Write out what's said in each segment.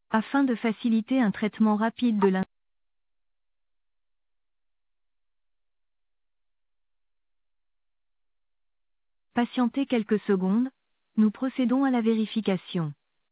Afin de faciliter un traitement rapide de patientez quelques secondes, nous procédons à la vérification.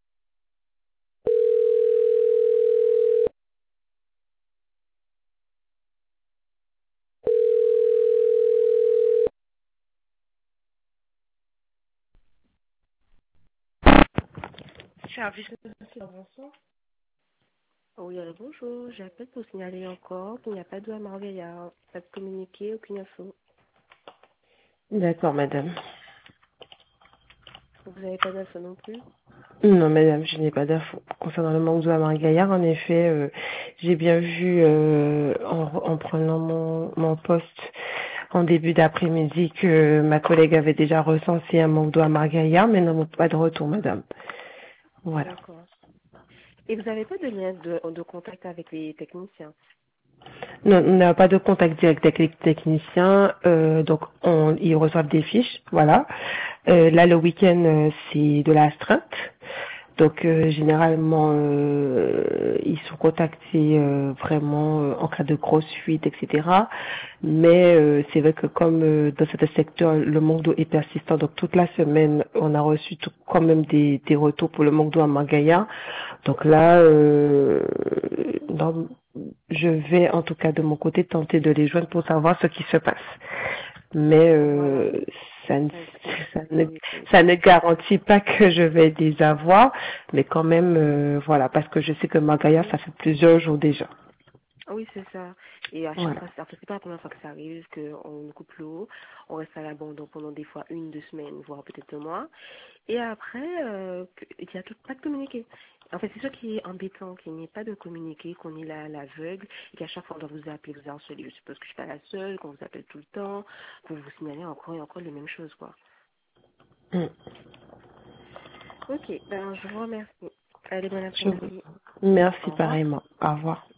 Service d'intervention. Oui, alors bonjour, j'appelle pour signaler encore qu'il n'y a pas de Margaillard, pas de communiqué, aucune info. D'accord, madame. Vous n'avez pas d'info non plus? Non, madame, je n'ai pas d'infos. Concernant le manque d'eau à Marie-Gaillard, en effet, j'ai bien vu, en prenant mon poste en début d'après-midi, que ma collègue avait déjà recensé un manque d'eau à Marie-Gaillard, mais non, pas de retour, madame. Voilà. D'accord. Et vous n'avez pas de lien de contact avec les techniciens? Non, on n'a pas de contact direct avec les techniciens, donc ils reçoivent des fiches, voilà. Là, le week-end, c'est de l'astreinte. Donc généralement ils sont contactés vraiment en cas de grosse fuite, etc. Mais c'est vrai que comme dans ce secteur le manque d'eau est persistant, donc toute la semaine on a reçu quand même des retours pour le manque d'eau à Magaïa. Donc là, je vais en tout cas de mon côté tenter de les joindre pour savoir ce qui se passe. Mais Voilà. ça ne, Ça, c'est ça c'est ne communiqué. ça ne garantit pas que je vais les avoir, mais quand même voilà, parce que je sais que Magaya Mhm. ça fait plusieurs jours déjà. Oui, c'est ça. Et à chaque Voilà. fois, c'est pas la première fois que ça arrive, qu'on coupe l'eau, on reste à l'abandon pendant des fois 1, 2 semaines, voire peut-être 2 mois. Et après, il n'y a pas de communiqué. En fait, c'est ça qui est embêtant, qu'il n'y ait pas de communiqué, qu'on est là à l'aveugle, et qu'à chaque fois on doit vous appeler, vous harceler. Je suppose que je suis pas la seule, qu'on vous appelle tout le temps, pour vous signaler encore et encore les mêmes choses, quoi. Mm. Ok, ben je vous remercie. Allez, bon Je vous- après-midi. Merci Au revoir. pareillement. Au revoir.